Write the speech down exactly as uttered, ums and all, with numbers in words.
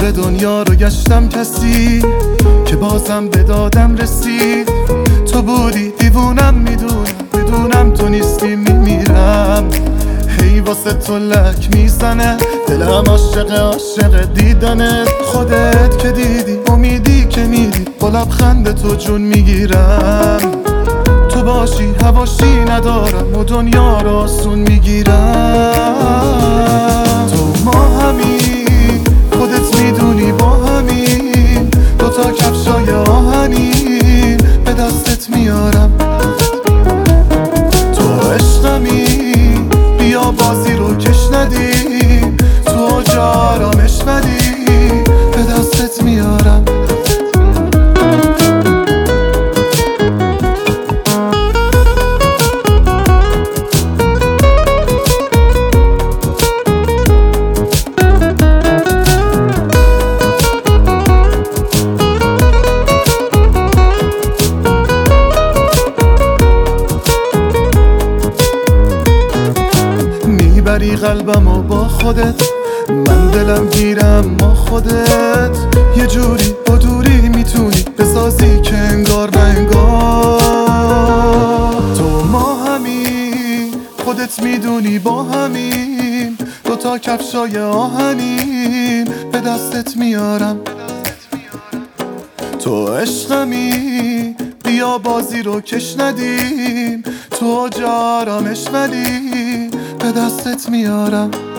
دور دنیا رو گشتم، کسی که بازم به دادم رسید تو بودی. دیوونم میدونم بدونم تو نیستی میمیرم، هی واسه تو لک میزنه دلم، عاشق عاشق دیدنت. خودت که دیدی امیدی که میدی، با لبخند تو جون میگیرم. تو باشی هواشی ندارم و دنیا رو آسون میگیرم. تو ما همین خودت میدونی، با همین دوتا کفشای آهنین به دستت میارم. تو عشقمی بیا بازی رو کش ندیم، تو جا آرامش بدی به دستت میارم. میبری قلبمو با خودت، من دلم گیرم ما خودت. یه جوری با دوری میتونی بسازی که انگار نه انگار. تو ما همین خودت میدونی، با همین دوتا کفشای آهنین به دستت میارم. تو عشقمی بیا بازی رو کش ندیم، تو جا آرامش ولی به دستت میارم.